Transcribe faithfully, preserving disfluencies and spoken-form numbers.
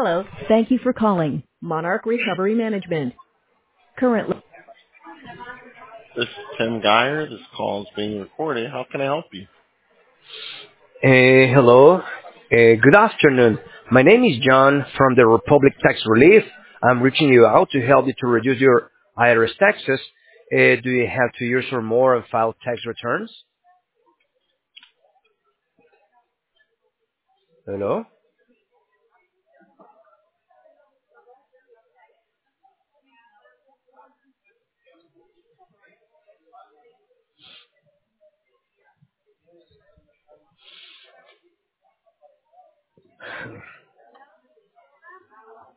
Hello. Thank you for calling Monarch Recovery Management. Currently, This is Tim Geyer. This call is being recorded. How can I help you? Uh, hello. Uh, good afternoon. My name is John from the Republic Tax Relief. I'm reaching you out to help you to reduce your I R S taxes. Uh, do you have two years or more and file tax returns? Hello?